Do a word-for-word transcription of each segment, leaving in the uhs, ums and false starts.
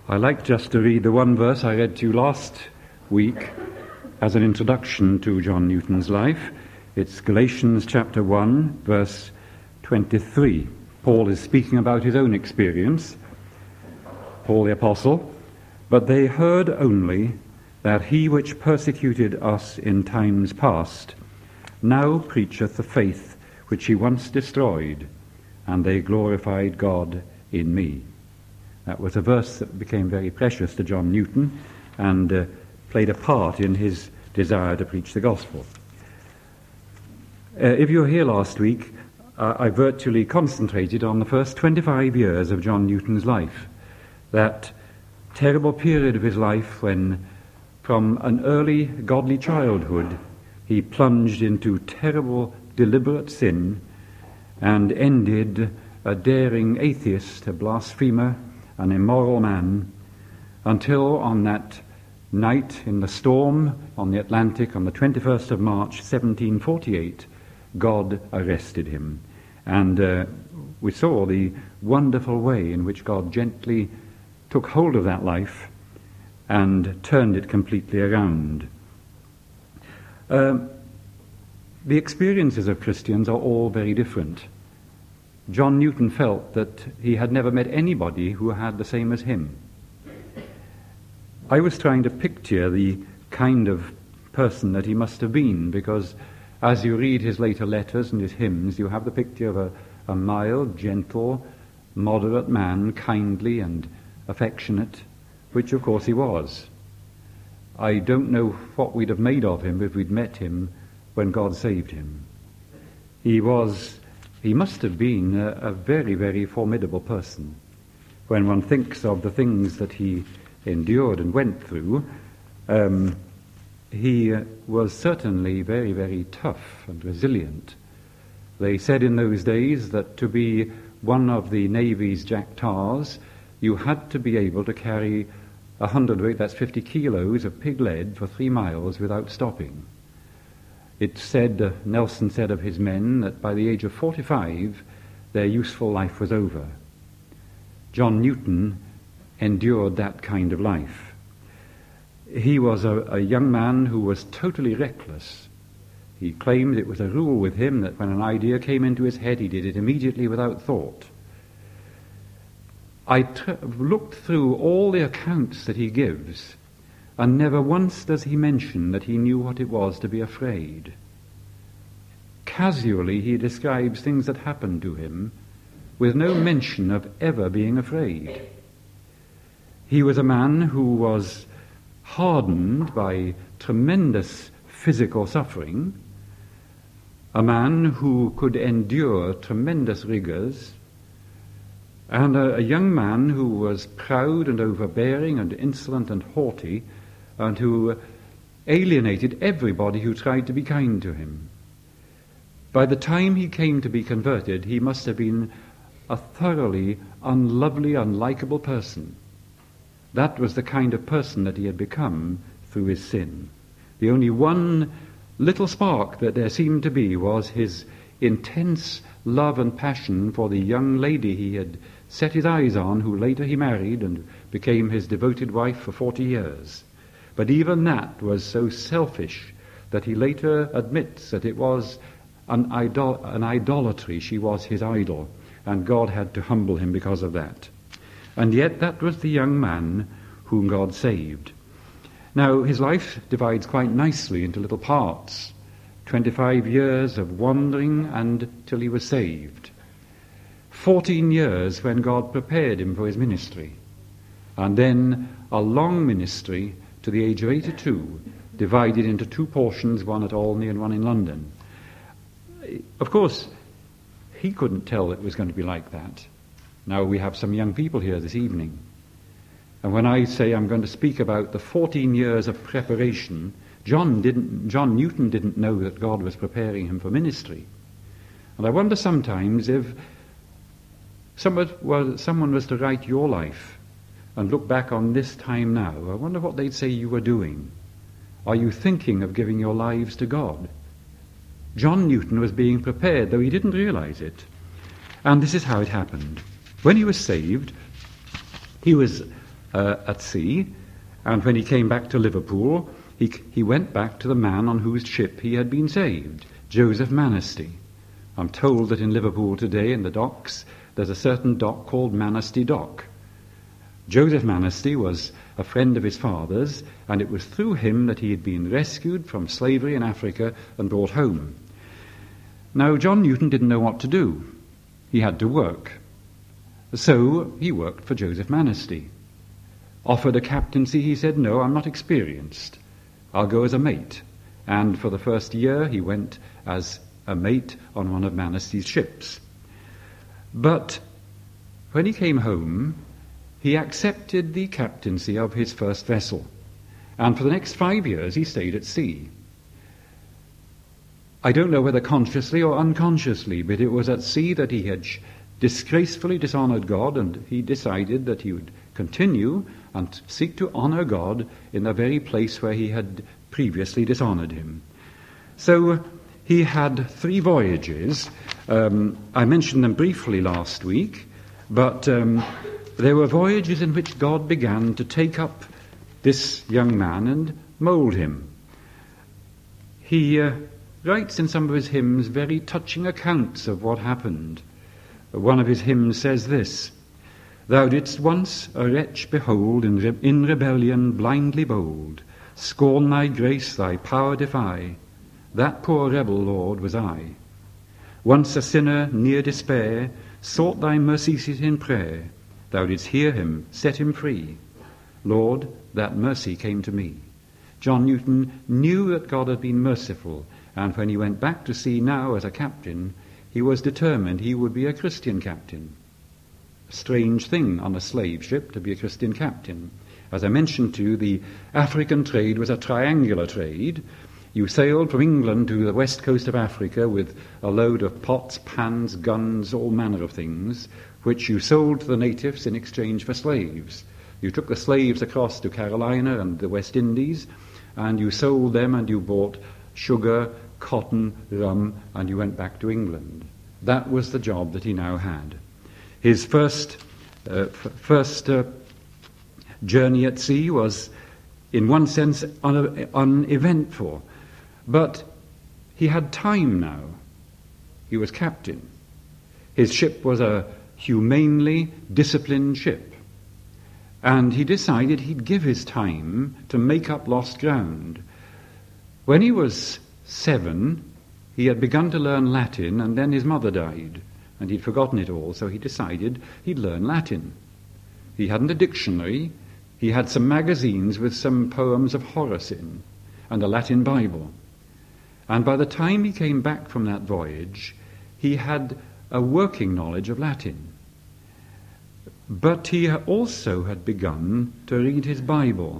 I like just to read the one verse I read to you last week as an introduction to John Newton's life. It's Galatians chapter one, verse twenty-three. Paul is speaking about his own experience, Paul the Apostle. But they heard only that he which persecuted us in times past now preacheth the faith which he once destroyed, and they glorified God in me. That was a verse that became very precious to John Newton and uh, played a part in his desire to preach the gospel. Uh, if you were here last week, uh, I virtually concentrated on the first twenty-five years of John Newton's life. That terrible period of his life when, from an early godly childhood, he plunged into terrible, deliberate sin and ended a daring atheist, a blasphemer, an immoral man, until on that night in the storm on the Atlantic on the twenty-first of March seventeen forty-eight, God arrested him. And uh, we saw the wonderful way in which God gently took hold of that life and turned it completely around. Uh, the experiences of Christians are all very different. John Newton felt that he had never met anybody who had the same as him. I was trying to picture the kind of person that he must have been, because as you read his later letters and his hymns, you have the picture of a, a mild, gentle, moderate man, kindly and affectionate, which of course he was. I don't know what we'd have made of him if we'd met him when God saved him. He was... He must have been a, a very, very formidable person. When one thinks of the things that he endured and went through, um, he was certainly very, very tough and resilient. They said in those days that to be one of the Navy's Jack Tars, you had to be able to carry a hundredweight, that's fifty kilos of pig lead for three miles without stopping. It said, uh, Nelson said of his men, that by the age of forty-five, their useful life was over. John Newton endured that kind of life. He was a, a young man who was totally reckless. He claimed it was a rule with him that when an idea came into his head, he did it immediately without thought. I t- looked through all the accounts that he gives, and never once does he mention that he knew what it was to be afraid. Casually he describes things that happened to him with no mention of ever being afraid. He was a man who was hardened by tremendous physical suffering, a man who could endure tremendous rigors, and a, a young man who was proud and overbearing and insolent and haughty, and who alienated everybody who tried to be kind to him. By the time he came to be converted, he must have been a thoroughly unlovely, unlikable person. That was the kind of person that he had become through his sin. The only one little spark that there seemed to be was his intense love and passion for the young lady he had set his eyes on, who later he married and became his devoted wife for forty years. But even that was so selfish that he later admits that it was an, idol- an idolatry. She was his idol, and God had to humble him because of that. And yet that was the young man whom God saved. Now, his life divides quite nicely into little parts. twenty-five years of wandering until he was saved. fourteen years when God prepared him for his ministry. And then a long ministry to the age of eighty-two, divided into two portions, one at Olney and one in London. Of course, he couldn't tell it was going to be like that. Now we have some young people here this evening. And when I say I'm going to speak about the fourteen years of preparation, John didn't, John Newton didn't know that God was preparing him for ministry. And I wonder sometimes if someone was, someone was to write your life and look back on this time now, I wonder what they'd say you were doing. Are you thinking of giving your lives to God? John Newton was being prepared, though he didn't realize it. And this is how it happened. When he was saved, he was uh, at sea, and when he came back to Liverpool, he, he went back to the man on whose ship he had been saved, Joseph Manasty. I'm told that in Liverpool today, in the docks, there's a certain dock called Manasty Dock. Joseph Manasty was a friend of his father's, and it was through him that he had been rescued from slavery in Africa and brought home. Now, John Newton didn't know what to do. He had to work. So he worked for Joseph Manasty. Offered a captaincy, he said, "No, I'm not experienced. I'll go as a mate." And for the first year he went as a mate on one of Manasty's ships. But when he came home, he accepted the captaincy of his first vessel. And for the next five years he stayed at sea. I don't know whether consciously or unconsciously, but it was at sea that he had disgracefully dishonored God, and he decided that he would continue and seek to honor God in the very place where he had previously dishonored him. So he had three voyages. Um, I mentioned them briefly last week, but um, there were voyages in which God began to take up this young man and mould him. He uh, writes in some of his hymns very touching accounts of what happened. One of his hymns says this: "Thou didst once a wretch behold, in, re- in rebellion blindly bold, scorn thy grace, thy power defy. That poor rebel, Lord, was I. Once a sinner near despair, sought thy mercy seat in prayer. Thou didst hear him, set him free. Lord, that mercy came to me." John Newton knew that God had been merciful, and when he went back to sea now as a captain, he was determined he would be a Christian captain. A strange thing on a slave ship to be a Christian captain. As I mentioned to you, the African trade was a triangular trade. You sailed from England to the west coast of Africa with a load of pots, pans, guns, all manner of things, which you sold to the natives in exchange for slaves. You took the slaves across to Carolina and the West Indies, and you sold them, and you bought sugar, cotton, rum, and you went back to England. That was the job that he now had. His first uh, f- first uh, journey at sea was, in one sense, un- uneventful, but he had time now. He was captain. His ship was a humanely disciplined ship, and he decided he'd give his time to make up lost ground. When he was seven, he had begun to learn Latin, and then his mother died, and he'd forgotten it all, so he decided he'd learn Latin. He hadn't a dictionary. He had some magazines with some poems of Horace in, and a Latin Bible. And by the time he came back from that voyage, he had a working knowledge of Latin. But he also had begun to read his Bible,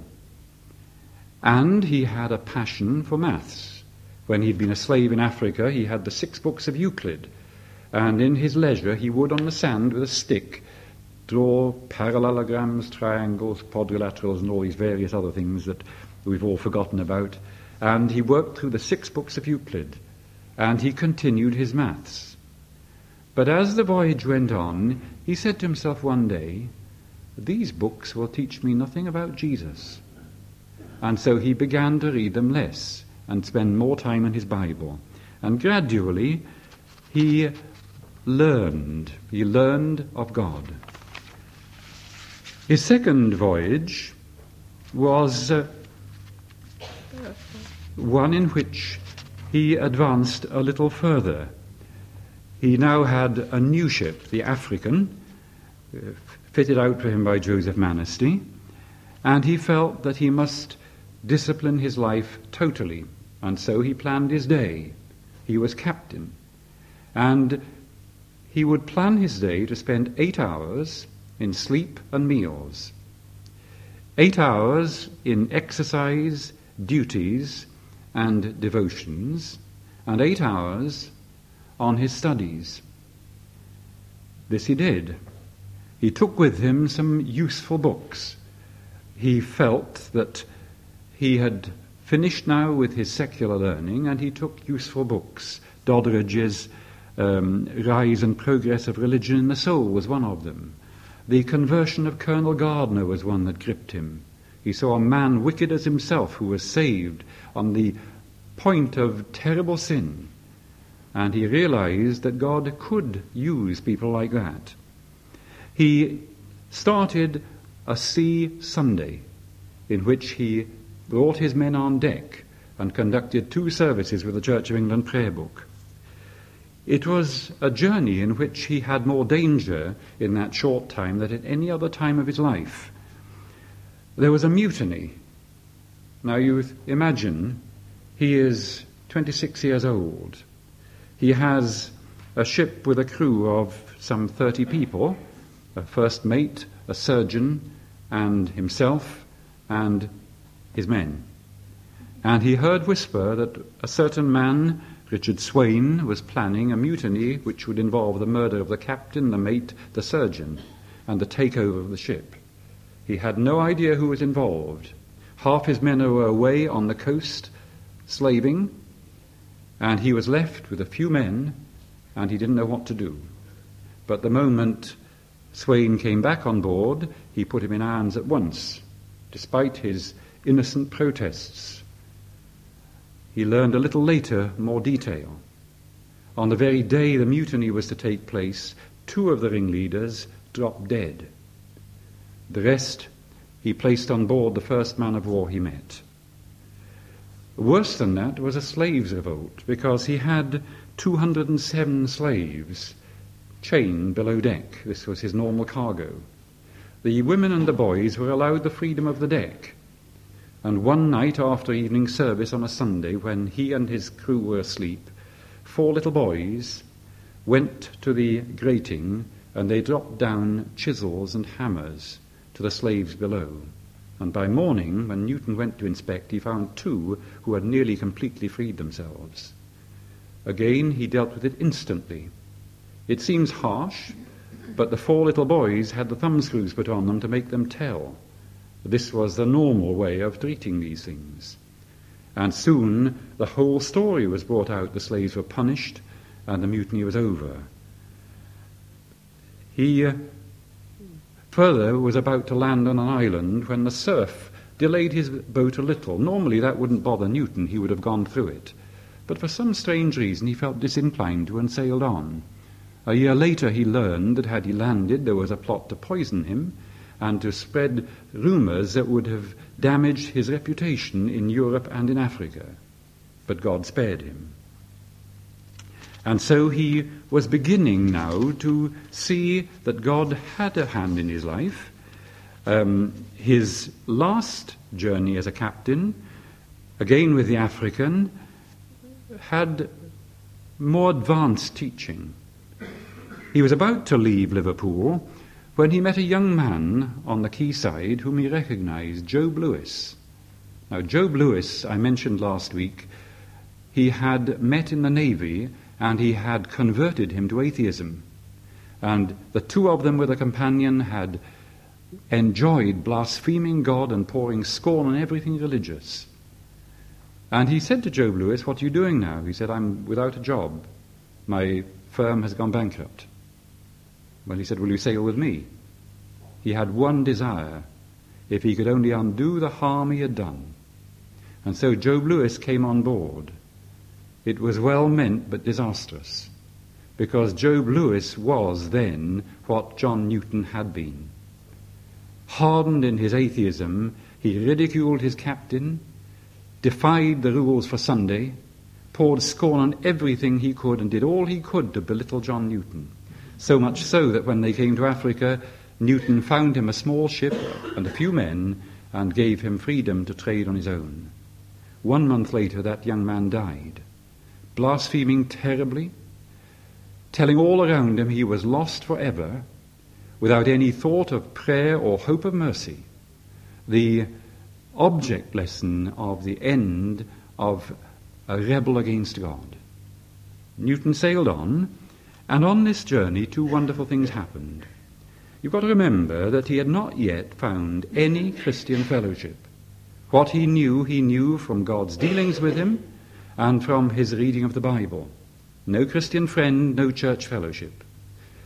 and he had a passion for maths. When he'd been a slave in Africa, he had the six books of Euclid, and in his leisure he would, on the sand with a stick, draw parallelograms, triangles, quadrilaterals, and all these various other things that we've all forgotten about. And he worked through the six books of Euclid, and he continued his maths. But as the voyage went on, he said to himself one day, "These books will teach me nothing about Jesus." And so he began to read them less and spend more time in his Bible. And gradually he learned. He learned of God. His second voyage was uh, one in which he advanced a little further. He now had a new ship, the African, uh, fitted out for him by Joseph Manasty, and he felt that he must discipline his life totally, and so he planned his day. He was captain, and he would plan his day to spend eight hours in sleep and meals, eight hours in exercise, duties, and devotions, and eight hours on his studies. This he did. He took with him some useful books. He felt that he had finished now with his secular learning, and he took useful books. Doddridge's um, Rise and Progress of Religion in the Soul was one of them. The conversion of Colonel Gardner was one that gripped him. He saw a man wicked as himself who was saved on the point of terrible sin, and he realized that God could use people like that. He started a Sea Sunday in which he brought his men on deck and conducted two services with the Church of England prayer book. It was a journey in which he had more danger in that short time than at any other time of his life. There was a mutiny. Now you imagine, he is twenty-six years old. He has a ship with a crew of some thirty people, a first mate, a surgeon, and himself, and his men. And he heard whisper that a certain man, Richard Swain, was planning a mutiny which would involve the murder of the captain, the mate, the surgeon, and the takeover of the ship. He had no idea who was involved. Half his men were away on the coast, slaving, and he was left with a few men, and he didn't know what to do. But the moment Swain came back on board, he put him in irons at once, despite his innocent protests. He learned a little later more detail. On the very day the mutiny was to take place, two of the ringleaders dropped dead. The rest he placed on board the first man of war he met. Worse than that was a slaves' revolt, because he had two hundred seven slaves chained below deck. This was his normal cargo. The women and the boys were allowed the freedom of the deck. And one night after evening service on a Sunday, when he and his crew were asleep, four little boys went to the grating and they dropped down chisels and hammers to the slaves below. And by morning, when Newton went to inspect, he found two who had nearly completely freed themselves. Again, he dealt with it instantly. It seems harsh, but the four little boys had the thumbscrews put on them to make them tell. This was the normal way of treating these things. And soon the whole story was brought out. The slaves were punished and the mutiny was over. He uh, further was about to land on an island when the surf delayed his boat a little. Normally that wouldn't bother Newton, he would have gone through it. But for some strange reason he felt disinclined to and sailed on. A year later he learned that had he landed there was a plot to poison him and to spread rumours that would have damaged his reputation in Europe and in Africa. But God spared him. And so he was beginning now to see that God had a hand in his life. Um, his last journey as a captain, again with the African, had more advanced teaching. He was about to leave Liverpool when he met a young man on the quayside whom he recognized, Job Lewis. Now, Job Lewis, I mentioned last week, he had met in the Navy and he had converted him to atheism. And the two of them with a companion had enjoyed blaspheming God and pouring scorn on everything religious. And he said to Job Lewis, "What are you doing now?" He said, "I'm without a job. My firm has gone bankrupt." Well, he said, "Will you sail with me?" He had one desire, if he could only undo the harm he had done. And so Job Lewis came on board. It was well meant but disastrous, because Job Lewis was then what John Newton had been. Hardened in his atheism, he ridiculed his captain, defied the rules for Sunday, poured scorn on everything he could, and did all he could to belittle John Newton. So much so that when they came to Africa, Newton found him a small ship and a few men and gave him freedom to trade on his own. One month later, that young man died, blaspheming terribly, telling all around him he was lost forever, without any thought of prayer or hope of mercy. The object lesson of the end of a rebel against God. Newton sailed on, and on this journey two wonderful things happened. You've got to remember that he had not yet found any Christian fellowship. What he knew, he knew from God's dealings with him and from his reading of the Bible. No Christian friend, no church fellowship.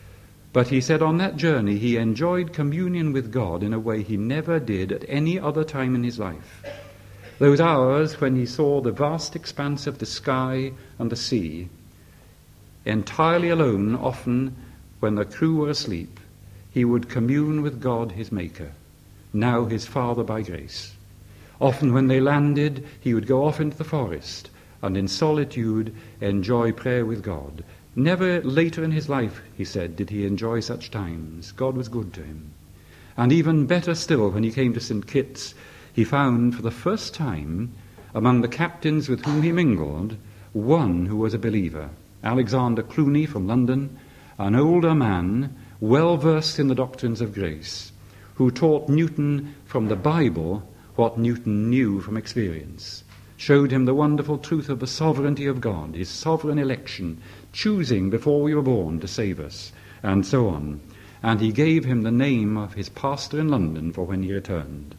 But he said on that journey he enjoyed communion with God in a way he never did at any other time in his life. Those hours when he saw the vast expanse of the sky and the sea, entirely alone, often when the crew were asleep, he would commune with God his Maker, now his Father by grace. Often when they landed, he would go off into the forest and in solitude enjoy prayer with God. Never later in his life, he said, did he enjoy such times. God was good to him. And even better still, when he came to Saint Kitts, he found for the first time among the captains with whom he mingled one who was a believer, Alexander Cluny from London, an older man, well versed in the doctrines of grace, who taught Newton from the Bible what Newton knew from experience, showed him the wonderful truth of the sovereignty of God, his sovereign election, choosing before we were born to save us, and so on. And he gave him the name of his pastor in London for when he returned.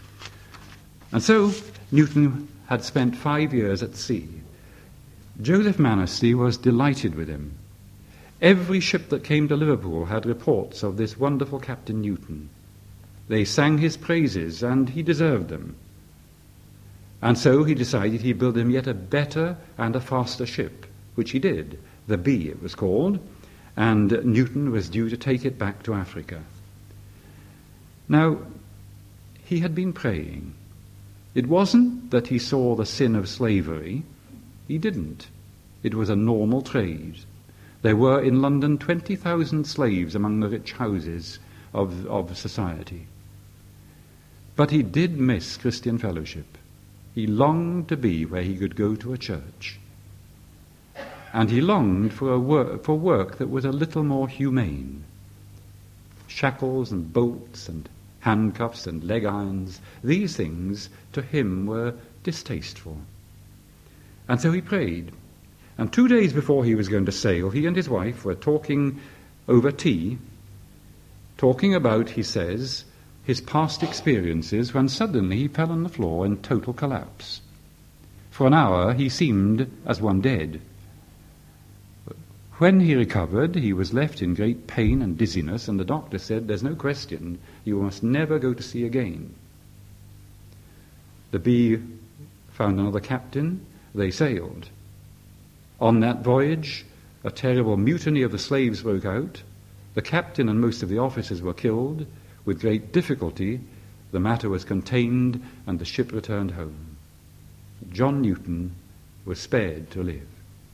And so Newton had spent five years at sea. Joseph Manasty was delighted with him. Every ship that came to Liverpool had reports of this wonderful Captain Newton. They sang his praises, and he deserved them. And so he decided he'd build him yet a better and a faster ship, which he did. The Bee, it was called, and Newton was due to take it back to Africa. Now, he had been praying. It wasn't that he saw the sin of slavery. He didn't. It was a normal trade. There were in London twenty thousand slaves among the rich houses of, of society. But he did miss Christian fellowship. He longed to be where he could go to a church. And he longed for, a work, for work that was a little more humane. Shackles and bolts and handcuffs and leg irons, these things to him were distasteful. And so he prayed. And two days before he was going to sail, he and his wife were talking over tea, talking about, he says, his past experiences, when suddenly he fell on the floor in total collapse. For an hour he seemed as one dead. When he recovered, he was left in great pain and dizziness, and the doctor said, "There's no question, you must never go to sea again." The Bee found another captain. They sailed. On that voyage, a terrible mutiny of the slaves broke out. The captain and most of the officers were killed. With great difficulty, the matter was contained, and the ship returned home. John Newton was spared to live.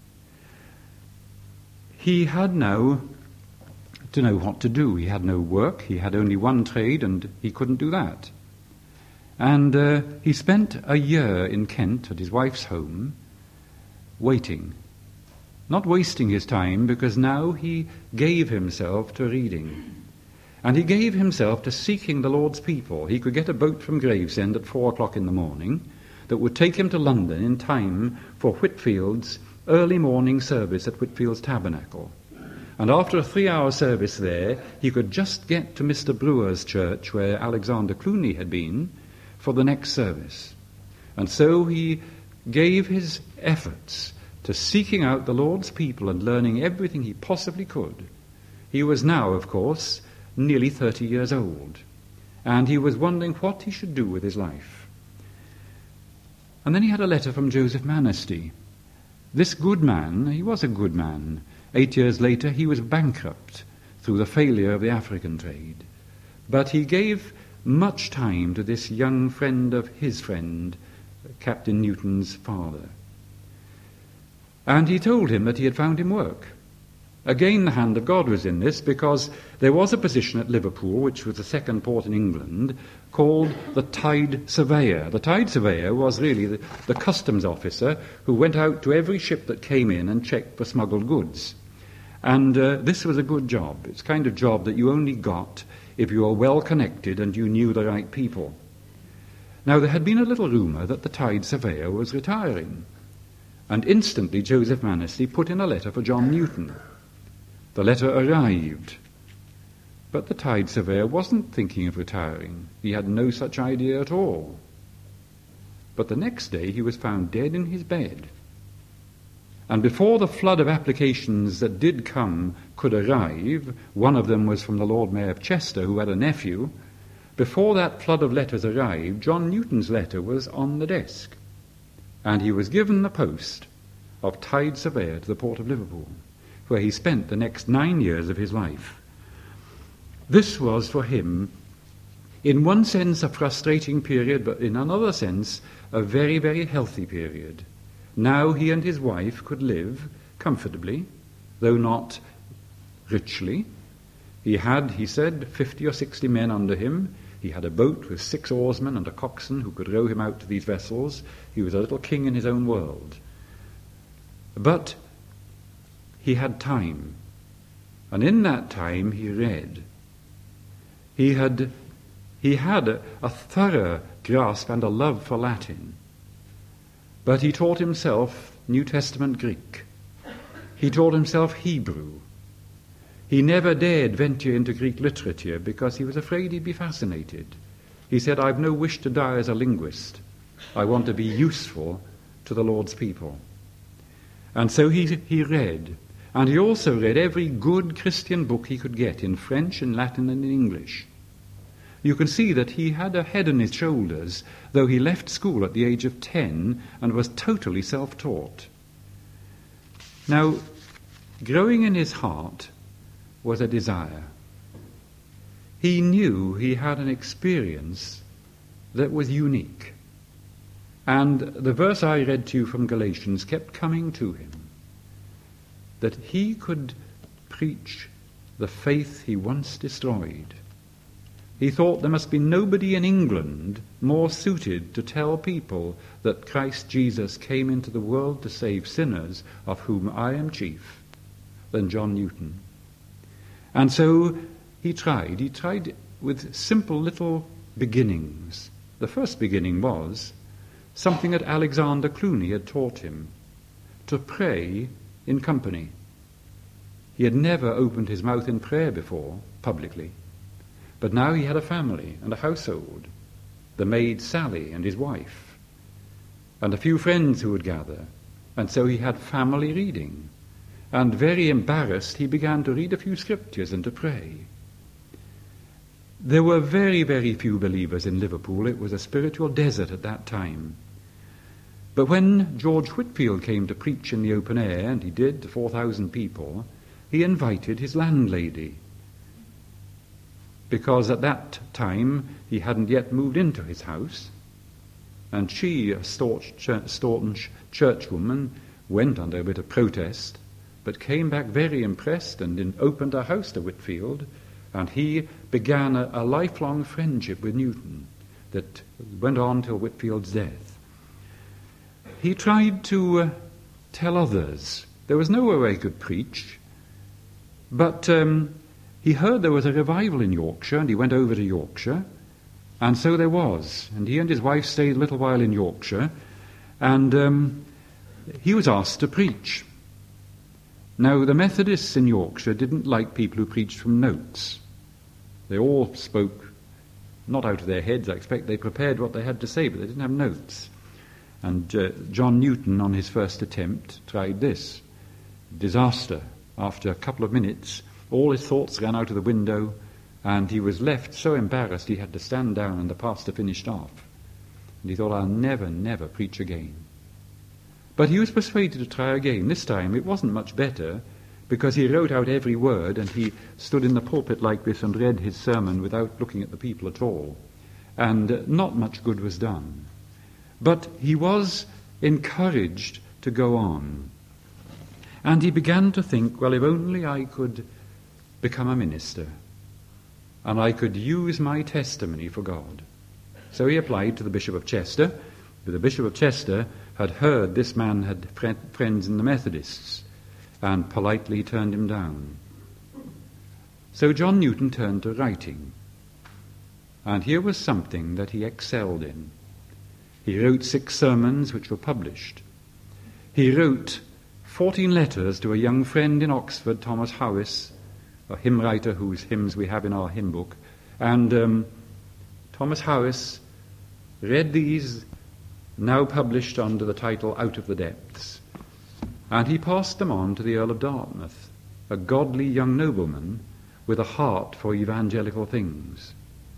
He had now to know what to do. He had no work. He had only one trade, and he couldn't do that. And uh, he spent a year in Kent at his wife's home, waiting, not wasting his time, because now he gave himself to reading. And he gave himself to seeking the Lord's people. He could get a boat from Gravesend at four o'clock in the morning that would take him to London in time for Whitfield's early morning service at Whitfield's Tabernacle. And after a three-hour service there, he could just get to Mister Brewer's church, where Alexander Cluny had been, for the next service. And so he gave his efforts to seeking out the Lord's people and learning everything he possibly could. He was now, of course, nearly thirty years old, and he was wondering what he should do with his life. And then he had a letter from Joseph Manasty. This good man, he was a good man. Eight years later, he was bankrupt through the failure of the African trade. But he gave much time to this young friend of his friend, Captain Newton's father. And he told him that he had found him work. Again, the hand of God was in this, because there was a position at Liverpool, which was the second port in England, called the Tide Surveyor. The Tide Surveyor was really the, the customs officer who went out to every ship that came in and checked for smuggled goods. And uh, this was a good job. It's the kind of job that you only got if you were well connected and you knew the right people. Now, there had been a little rumour that the Tide Surveyor was retiring. And instantly Joseph Manasty put in a letter for John Newton. The letter arrived, but the Tide Surveyor wasn't thinking of retiring. He had no such idea at all. But the next day he was found dead in his bed. And before the flood of applications that did come could arrive, one of them was from the Lord Mayor of Chester, who had a nephew. Before that flood of letters arrived, John Newton's letter was on the desk, and he was given the post of Tide Surveyor to the Port of Liverpool, where he spent the next nine years of his life. This was for him, in one sense, a frustrating period, but in another sense, a very, very healthy period. Now he and his wife could live comfortably, though not richly. He had, he said, fifty or sixty men under him. He had a boat with six oarsmen and a coxswain who could row him out to these vessels. He was a little king in his own world. But he had time, and in that time he read. He had, he had a, a thorough grasp and a love for Latin. But he taught himself New Testament Greek. He taught himself Hebrew. He never dared venture into Greek literature because he was afraid he'd be fascinated. He said, "I've no wish to die as a linguist. I want to be useful to the Lord's people." And so he, he read. And he also read every good Christian book he could get in French, in Latin, and in English. You can see that he had a head on his shoulders, though he left school at the age of ten and was totally self-taught. Now, growing in his heart was a desire. He knew he had an experience that was unique. And the verse I read to you from Galatians kept coming to him, that he could preach the faith he once destroyed. He thought there must be nobody in England more suited to tell people that Christ Jesus came into the world to save sinners, of whom I am chief, than John Newton. And so he tried. He tried with simple little beginnings. The first beginning was something that Alexander Cluny had taught him, to pray in company. He had never opened his mouth in prayer before, publicly. But now he had a family and a household, the maid Sally and his wife, and a few friends who would gather, and so he had family reading. And very embarrassed, he began to read a few scriptures and to pray. There were very, very few believers in Liverpool. It was a spiritual desert at that time. But when George Whitefield came to preach in the open air, and he did to four thousand people, he invited his landlady, because at that time he hadn't yet moved into his house, and she, a staunch, staunch churchwoman, went under a bit of protest, but came back very impressed and in, opened her house to Whitefield, and he began a, a lifelong friendship with Newton that went on till Whitefield's death. He tried to uh, tell others. There was nowhere where he could preach, but um, he heard there was a revival in Yorkshire, and he went over to Yorkshire, and so there was. And he and his wife stayed a little while in Yorkshire, and um, he was asked to preach. Now, the Methodists in Yorkshire didn't like people who preached from notes. They all spoke, not out of their heads, I expect. They prepared what they had to say, but they didn't have notes. And uh, John Newton, on his first attempt, tried this. Disaster. After a couple of minutes, all his thoughts ran out of the window, and he was left so embarrassed he had to stand down, and the pastor finished off. And he thought, I'll never, never preach again. But he was persuaded to try again. This time it wasn't much better, because he wrote out every word, and he stood in the pulpit like this and read his sermon without looking at the people at all. And uh, not much good was done. But he was encouraged to go on. And he began to think, well, if only I could become a minister, and I could use my testimony for God. So he applied to the Bishop of Chester. But the Bishop of Chester had heard this man had friends in the Methodists, and politely turned him down. So John Newton turned to writing. And here was something that he excelled in. He wrote six sermons which were published. He wrote fourteen letters to a young friend in Oxford, Thomas Howis, a hymn writer whose hymns we have in our hymn book. And um, Thomas Howis read these, now published under the title Out of the Depths. and he passed them on to the Earl of Dartmouth, a godly young nobleman with a heart for evangelical things.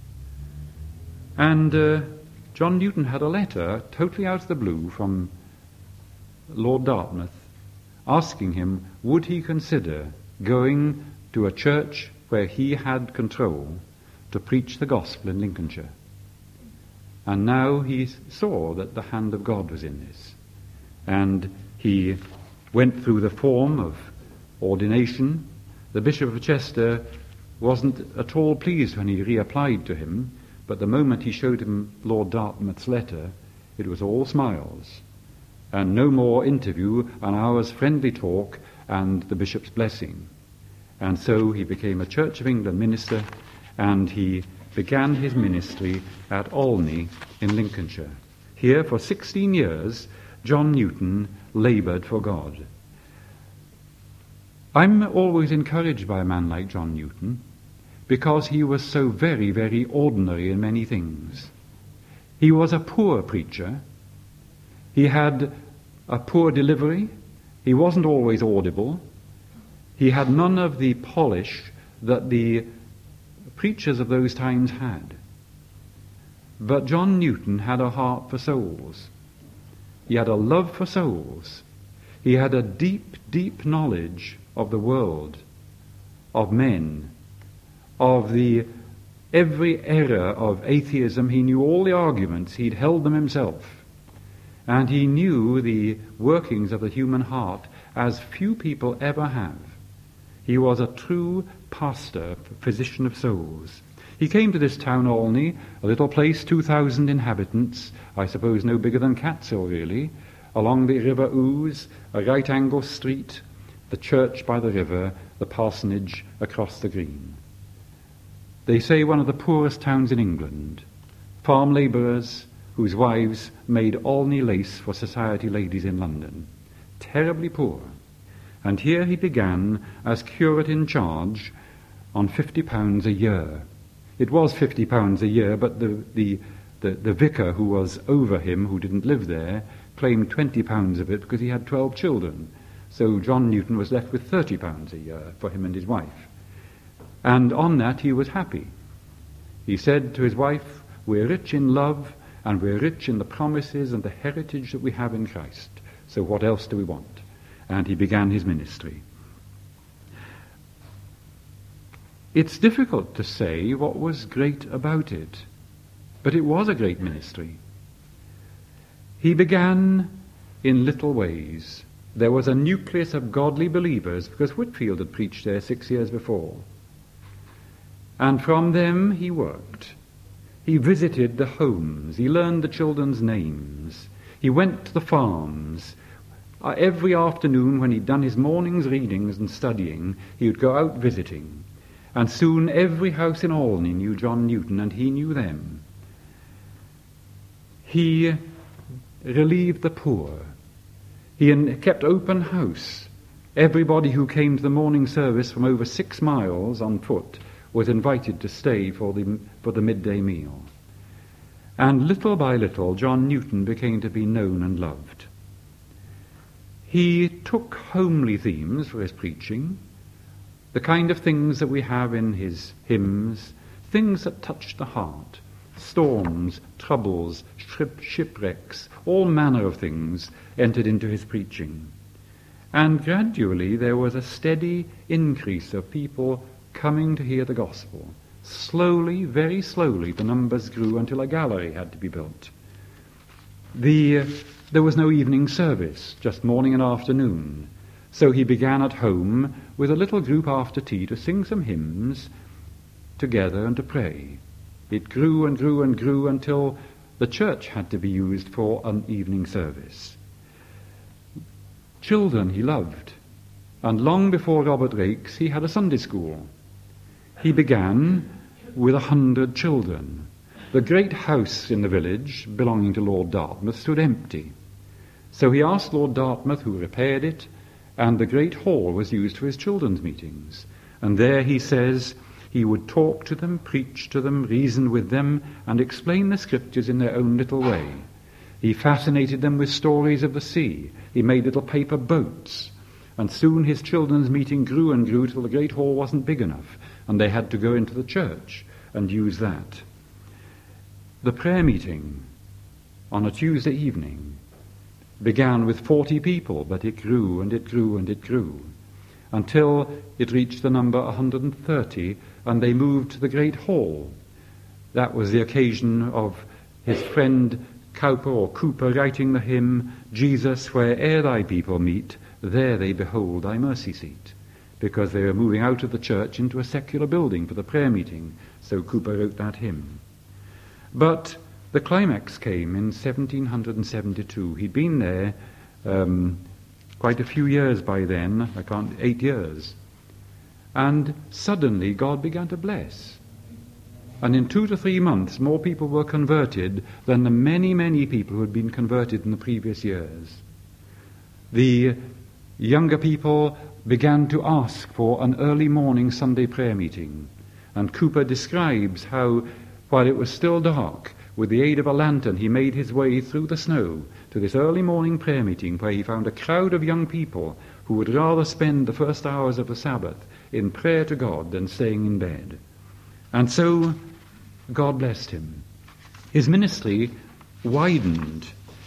And uh, John Newton had a letter, totally out of the blue, from Lord Dartmouth, asking him, would he consider going to a church where he had control to preach the gospel in Lincolnshire. And now he saw that the hand of God was in this. And he went through the form of ordination. The Bishop of Chester wasn't at all pleased when he reapplied to him, but the moment he showed him Lord Dartmouth's letter, it was all smiles, and no more interview, an hour's friendly talk and the bishop's blessing. And so he became a Church of England minister, and he began his ministry at Olney in Lincolnshire. Here for sixteen years, John Newton laboured for God. I'm always encouraged by a man like John Newton, because he was so very, very ordinary in many things. He was a poor preacher. He had a poor delivery. He wasn't always audible. He had none of the polish that the preachers of those times had. But John Newton had a heart for souls. He had a love for souls. He had a deep, deep knowledge of the world, of men, of the every error of atheism. He knew all the arguments. He'd held them himself. And he knew the workings of the human heart as few people ever have. He was a true pastor, physician of souls. He came to this town, Olney, a little place, two thousand inhabitants, I suppose no bigger than Catshill, really, along the River Ouse, a right-angle street, the church by the river, the parsonage across the green. They say one of the poorest towns in England. Farm labourers whose wives made Olney lace for society ladies in London. Terribly poor. And here he began as curate in charge on fifty pounds a year. It was fifty pounds a year, but the, the, the, the vicar who was over him, who didn't live there, claimed twenty pounds of it because he had twelve children. So John Newton was left with thirty pounds a year for him and his wife. And on that he was happy. He said to his wife, we're rich in love, and we're rich in the promises and the heritage that we have in Christ. So what else do we want? And he began his ministry. It's difficult to say what was great about it, but it was a great ministry. He began in little ways. There was a nucleus of godly believers, because Whitfield had preached there six years before. And from them he worked. He visited the homes. He learned the children's names. He went to the farms. Uh, every afternoon when he'd done his morning's readings and studying, he would go out visiting. And soon every house in Olney knew John Newton, and he knew them. He relieved the poor. He kept open house. Everybody who came to the morning service from over six miles on foot was invited to stay for the, for the midday meal. And little by little, John Newton became to be known and loved. He took homely themes for his preaching, the kind of things that we have in his hymns, things that touched the heart, storms, troubles, shipwrecks, all manner of things entered into his preaching. And gradually there was a steady increase of people coming to hear the gospel. Slowly, very slowly, the numbers grew until a gallery had to be built. The, uh, there was no evening service, just morning and afternoon. So he began at home with a little group after tea to sing some hymns together and to pray. It grew and grew and grew until the church had to be used for an evening service. Children he loved, and long before Robert Raikes he had a Sunday school. He began with a hundred children. The great house in the village, belonging to Lord Dartmouth, stood empty. So he asked Lord Dartmouth, who repaired it, and the great hall was used for his children's meetings. And there, he says, he would talk to them, preach to them, reason with them, and explain the scriptures in their own little way. He fascinated them with stories of the sea. He made little paper boats. And soon his children's meeting grew and grew till the great hall wasn't big enough, and they had to go into the church and use that. The prayer meeting on a Tuesday evening began with forty people, but it grew and it grew and it grew, until it reached the number one hundred thirty, and they moved to the great hall. That was the occasion of his friend Cowper or Cooper writing the hymn, "Jesus, where'er thy people meet, there they behold thy mercy seat," because they were moving out of the church into a secular building for the prayer meeting. So Cooper wrote that hymn. But the climax came in seventeen seventy-two. He'd been there um, quite a few years by then, I can't, eight years. And suddenly God began to bless. And in two to three months, more people were converted than the many, many people who had been converted in the previous years. The younger people began to ask for an early morning Sunday prayer meeting. And Cooper describes how, while it was still dark, with the aid of a lantern, he made his way through the snow to this early morning prayer meeting, where he found a crowd of young people who would rather spend the first hours of the Sabbath in prayer to God than staying in bed. And so God blessed him. His ministry widened.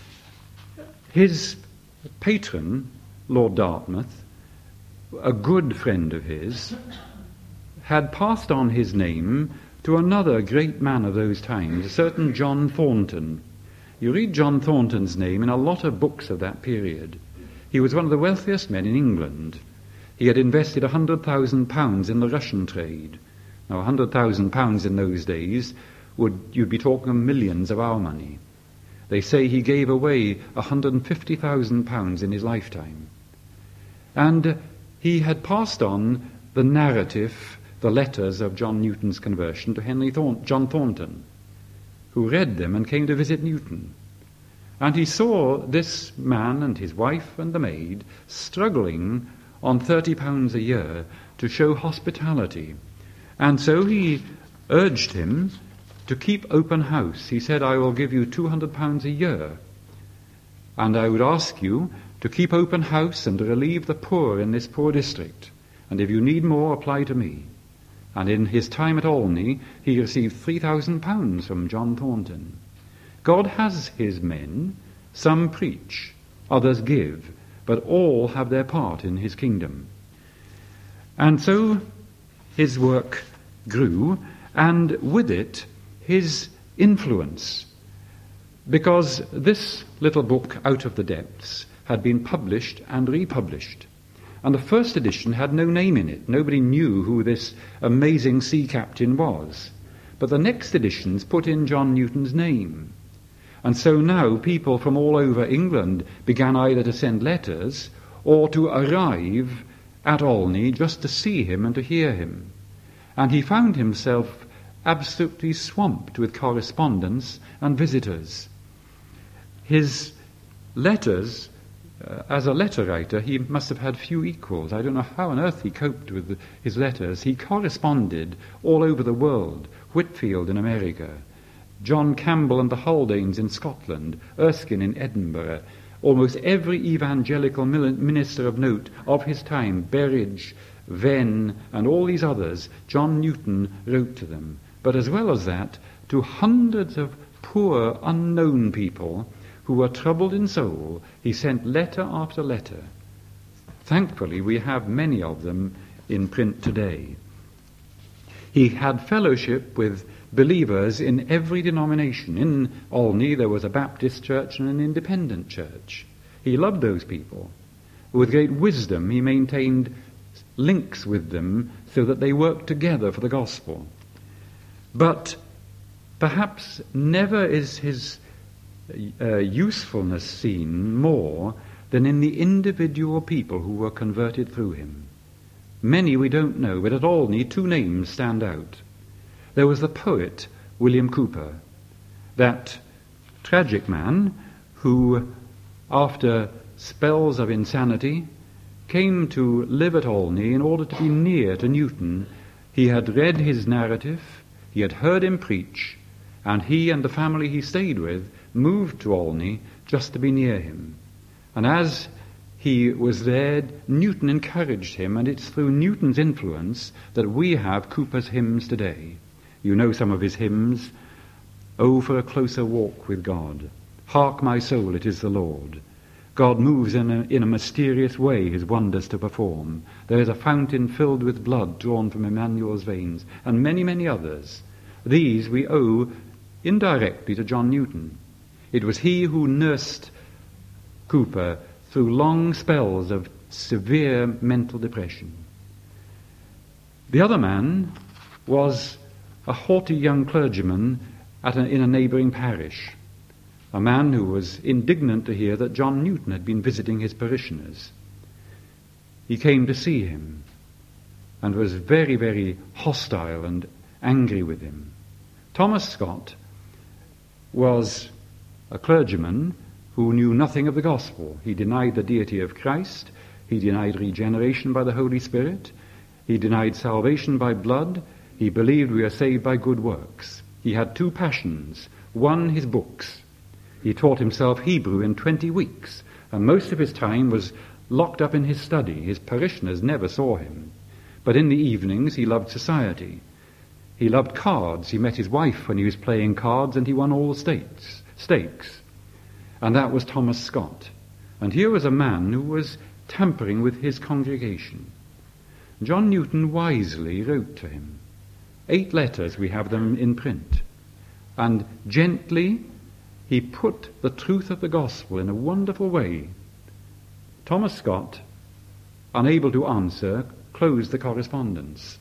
His patron, Lord Dartmouth, a good friend of his, had passed on his name to another great man of those times, a certain John Thornton. You read John Thornton's name in a lot of books of that period. He was one of the wealthiest men in England. He had invested one hundred thousand pounds in the Russian trade. Now, one hundred thousand pounds in those days, would you'd be talking of millions of our money. They say he gave away one hundred fifty thousand pounds in his lifetime. And he had passed on the narrative, the letters of John Newton's conversion to Henry Thorn- John Thornton, who read them and came to visit Newton. And he saw this man and his wife and the maid struggling on thirty pounds a year to show hospitality. And so he urged him to keep open house. He said, "I will give you two hundred pounds a year, and I would ask you to keep open house and to relieve the poor in this poor district. And if you need more, apply to me." And in his time at Olney, he received three thousand pounds from John Thornton. God has his men. Some preach, others give, but all have their part in his kingdom. And so his work grew, and with it, his influence. Because this little book, Out of the Depths, had been published and republished. And the first edition had no name in it. Nobody knew who this amazing sea captain was. But the next editions put in John Newton's name. And so now people from all over England began either to send letters or to arrive at Olney just to see him and to hear him. And he found himself absolutely swamped with correspondence and visitors. His letters, uh, as a letter writer, he must have had few equals. I don't know how on earth he coped with the, his letters. He corresponded all over the world. Whitfield in America, John Campbell and the Haldanes in Scotland, Erskine in Edinburgh, almost every evangelical minister of note of his time, Berridge, Venn, and all these others, John Newton wrote to them. But as well as that, to hundreds of poor, unknown people who were troubled in soul, he sent letter after letter. Thankfully, we have many of them in print today. He had fellowship with believers in every denomination. In Olney, there was a Baptist church and an independent church. He loved those people. With great wisdom, he maintained links with them so that they worked together for the gospel. But perhaps never is his uh, usefulness seen more than in the individual people who were converted through him. Many we don't know, but at Olney two names stand out. There was the poet William Cowper, that tragic man who, after spells of insanity, came to live at Olney in order to be near to Newton. He had read his narrative, he had heard him preach, and he and the family he stayed with moved to Olney just to be near him. And as he was there, Newton encouraged him, and it's through Newton's influence that we have Cowper's hymns today. You know some of his hymns. Oh, for a closer walk with God. Hark, my soul, it is the Lord. God moves in a, in a mysterious way his wonders to perform. There is a fountain filled with blood drawn from Emmanuel's veins, and many, many others. These we owe indirectly to John Newton. It was he who nursed Cowper through long spells of severe mental depression. The other man was a haughty young clergyman at a, in a neighbouring parish, a man who was indignant to hear that John Newton had been visiting his parishioners. He came to see him and was very, very hostile and angry with him. Thomas Scott was a clergyman who knew nothing of the gospel. He denied the deity of Christ. He denied regeneration by the Holy Spirit. He denied salvation by blood. He believed we are saved by good works. He had two passions. One, his books. He taught himself Hebrew in twenty weeks, and most of his time was locked up in his study. His parishioners never saw him. But in the evenings he loved society. He loved cards. He met his wife when he was playing cards, and he won all the stakes. stakes. And that was Thomas Scott. And here was a man who was tampering with his congregation. John Newton wisely wrote to him. Eight letters, we have them in print. And gently he put the truth of the gospel in a wonderful way. Thomas Scott, unable to answer, closed the correspondence.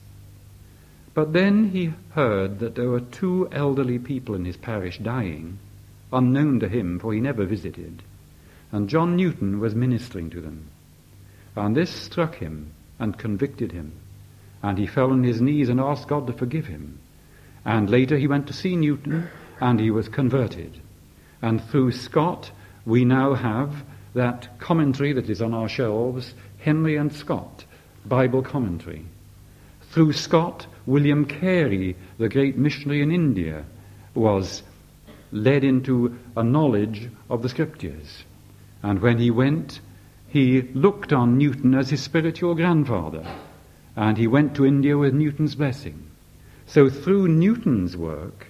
But then he heard that there were two elderly people in his parish dying, unknown to him, for he never visited. And John Newton was ministering to them. And this struck him and convicted him. And he fell on his knees and asked God to forgive him. And later he went to see Newton, and he was converted. And through Scott, we now have that commentary that is on our shelves, Henry and Scott, Bible commentary. Through Scott, William Carey, the great missionary in India, was led into a knowledge of the Scriptures. And when he went, he looked on Newton as his spiritual grandfather, and he went to India with Newton's blessing. So through Newton's work,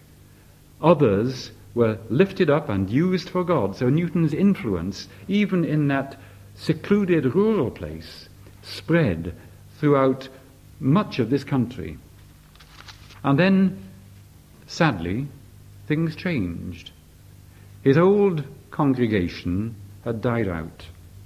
others were lifted up and used for God. So Newton's influence, even in that secluded rural place, spread throughout much of this country. And then, sadly, things changed. His old congregation had died out.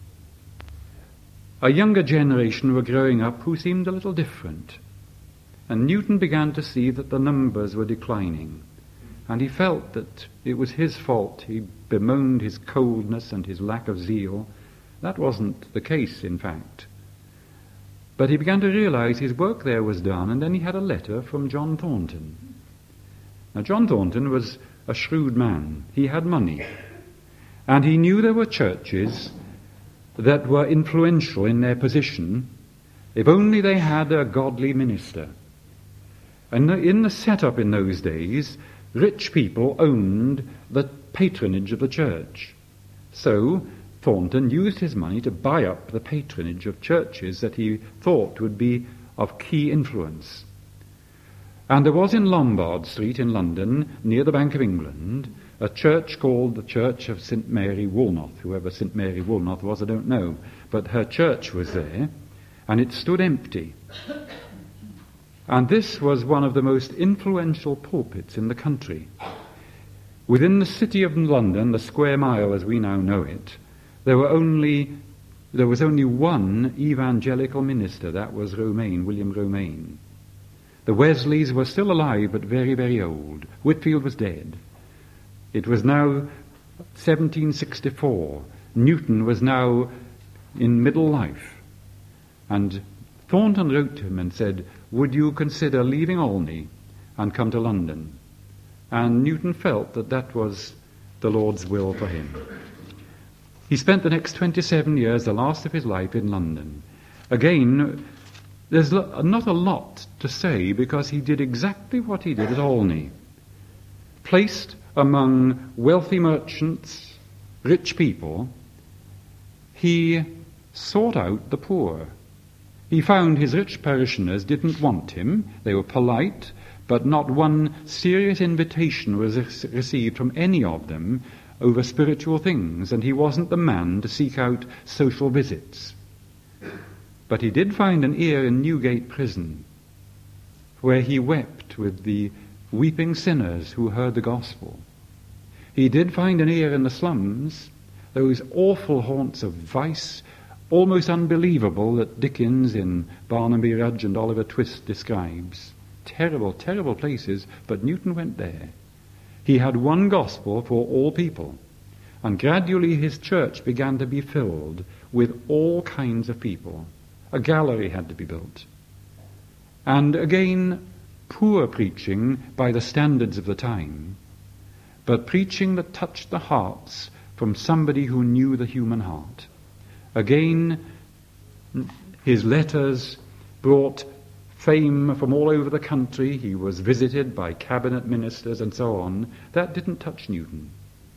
A younger generation were growing up who seemed a little different. And Newton began to see that the numbers were declining. And he felt that it was his fault. He bemoaned his coldness and his lack of zeal. That wasn't the case, in fact. But he began to realize his work there was done, and then he had a letter from John Thornton. Now, John Thornton was a shrewd man. He had money. And he knew there were churches that were influential in their position if only they had a godly minister. And in the setup in those days, rich people owned the patronage of the church. So Thornton used his money to buy up the patronage of churches that he thought would be of key influence. And there was in Lombard Street in London, near the Bank of England, a church called the Church of Saint Mary Woolnoth. Whoever Saint Mary Woolnoth was, I don't know. But her church was there, and it stood empty. And this was one of the most influential pulpits in the country. Within the city of London, the square mile as we now know it, there were only there was only one evangelical minister. That was Romaine, William Romaine. The Wesleys were still alive, but very, very old. Whitfield was dead. It was now seventeen sixty-four. Newton was now in middle life. And Thornton wrote to him and said, would you consider leaving Olney and come to London? And Newton felt that that was the Lord's will for him. He spent the next twenty-seven years, the last of his life, in London. Again, there's not a lot to say because he did exactly what he did at Olney. placed among wealthy merchants, rich people, he sought out the poor. He found his rich parishioners didn't want him. They were polite, but not one serious invitation was received from any of them over spiritual things, and he wasn't the man to seek out social visits. But he did find an ear in Newgate Prison, where he wept with the weeping sinners who heard the gospel. He did find an ear in the slums, those awful haunts of vice, almost unbelievable, that Dickens in Barnaby Rudge and Oliver Twist describes. Terrible, terrible places, but Newton went there. He had one gospel for all people, and gradually his church began to be filled with all kinds of people. A gallery had to be built. And again, poor preaching by the standards of the time, but preaching that touched the hearts from somebody who knew the human heart. Again, his letters brought fame from all over the country. He was visited by cabinet ministers and so on. That didn't touch Newton.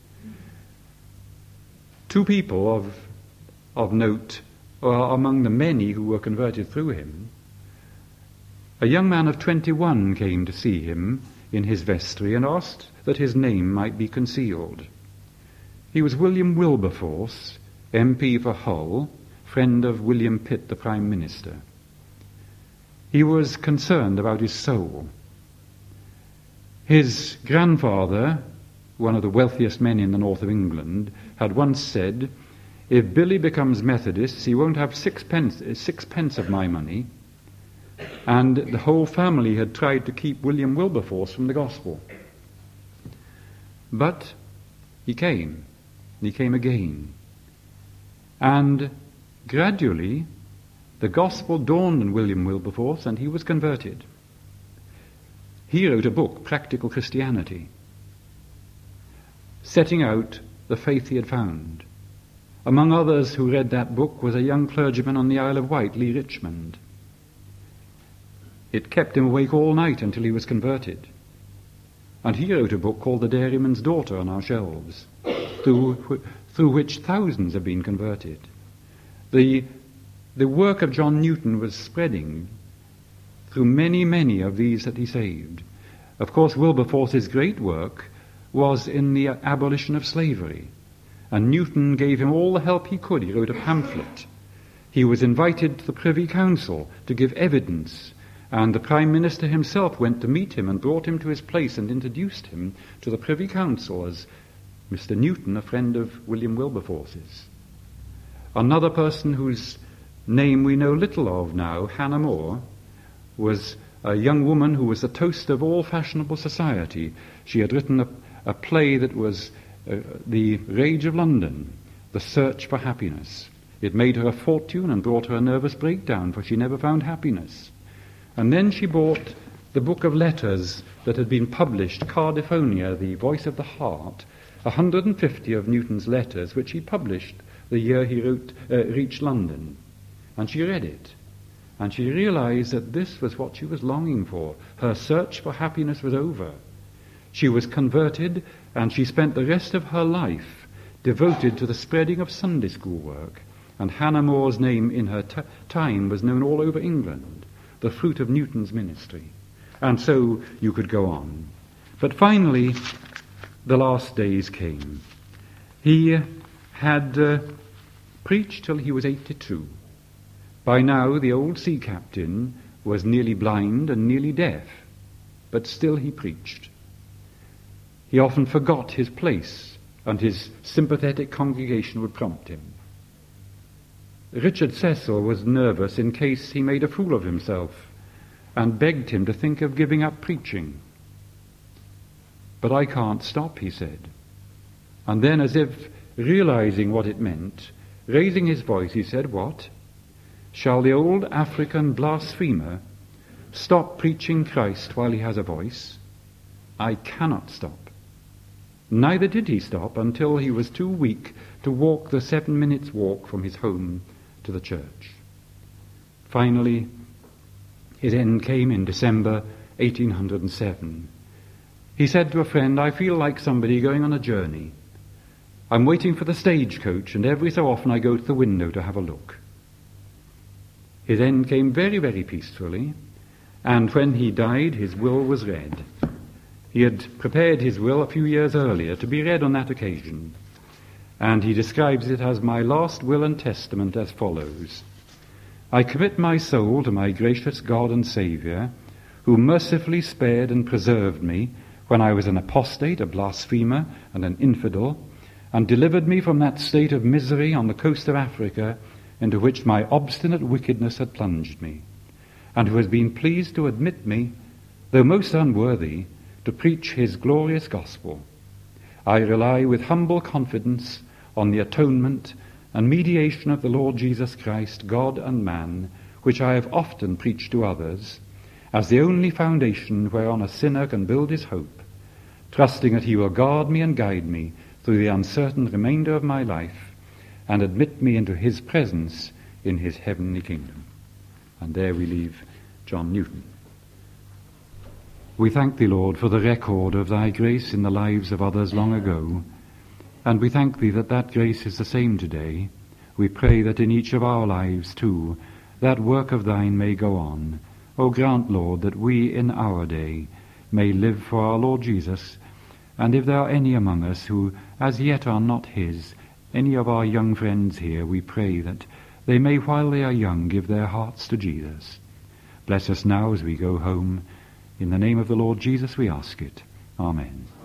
Two people of, of note are among the many who were converted through him. A young man of twenty-one came to see him in his vestry and asked that his name might be concealed. He was William Wilberforce, M P for Hull, friend of William Pitt, the Prime Minister. He was concerned about his soul. His grandfather, one of the wealthiest men in the north of England, had once said, "If Billy becomes Methodist, he won't have six pence, six pence of my money." And the whole family had tried to keep William Wilberforce from the gospel. But he came, and he came again. And gradually, the gospel dawned on William Wilberforce, and he was converted. He wrote a book, Practical Christianity, setting out the faith he had found. Among others who read that book was a young clergyman on the Isle of Wight, Lee Richmond. It kept him awake all night until he was converted. And he wrote a book called The Dairyman's Daughter on our shelves, through, through which thousands have been converted. The, the work of John Newton was spreading through many, many of these that he saved. Of course, Wilberforce's great work was in the abolition of slavery, and Newton gave him all the help he could. He wrote a pamphlet. He was invited to the Privy Council to give evidence, and the Prime Minister himself went to meet him and brought him to his place and introduced him to the Privy Council as Mister Newton, a friend of William Wilberforce's. Another person whose name we know little of now, Hannah More, was a young woman who was the toast of all fashionable society. She had written a, a play that was uh, The Rage of London, The Search for Happiness. It made her a fortune and brought her a nervous breakdown, for she never found happiness. And then she bought the book of letters that had been published, Cardiphonia, the Voice of the Heart, one hundred fifty of Newton's letters, which he published the year he wrote, uh, reached London. And she read it. And she realized that this was what she was longing for. Her search for happiness was over. She was converted, and she spent the rest of her life devoted to the spreading of Sunday school work. And Hannah More's name in her t- time was known all over England, the fruit of Newton's ministry. And so you could go on. But finally, the last days came. He had uh, preached till he was eighty-two. By now, the old sea captain was nearly blind and nearly deaf, but still he preached. He often forgot his place, and his sympathetic congregation would prompt him. Richard Cecil was nervous in case he made a fool of himself, and begged him to think of giving up preaching. "But I can't stop," he said. And then, as if realizing what it meant, raising his voice, he said, "What? Shall the old African blasphemer stop preaching Christ while he has a voice? I cannot stop." Neither did he stop until he was too weak to walk the seven minutes' walk from his home to the church. Finally, his end came in December eighteen oh seven. He said to a friend, "I feel like somebody going on a journey. I'm waiting for the stagecoach, and every so often I go to the window to have a look." His end came very, very peacefully, and when he died, his will was read. He had prepared his will a few years earlier to be read on that occasion, and he describes it as my last will and testament as follows: "I commit my soul to my gracious God and Saviour, who mercifully spared and preserved me when I was an apostate, a blasphemer, and an infidel, and delivered me from that state of misery on the coast of Africa into which my obstinate wickedness had plunged me, and who has been pleased to admit me, though most unworthy, to preach his glorious gospel. I rely with humble confidence on the atonement and mediation of the Lord Jesus Christ, God and man, which I have often preached to others, as the only foundation whereon a sinner can build his hope, trusting that he will guard me and guide me through the uncertain remainder of my life, and admit me into his presence in his heavenly kingdom." And there we leave John Newton. We thank thee, Lord, for the record of thy grace in the lives of others long ago, and we thank thee that that grace is the same today. We pray that in each of our lives, too, that work of thine may go on. O grant, Lord, that we in our day may live for our Lord Jesus, and if there are any among us who as yet are not his, any of our young friends here, we pray that they may, while they are young, give their hearts to Jesus. Bless us now as we go home. In the name of the Lord Jesus we ask it. Amen.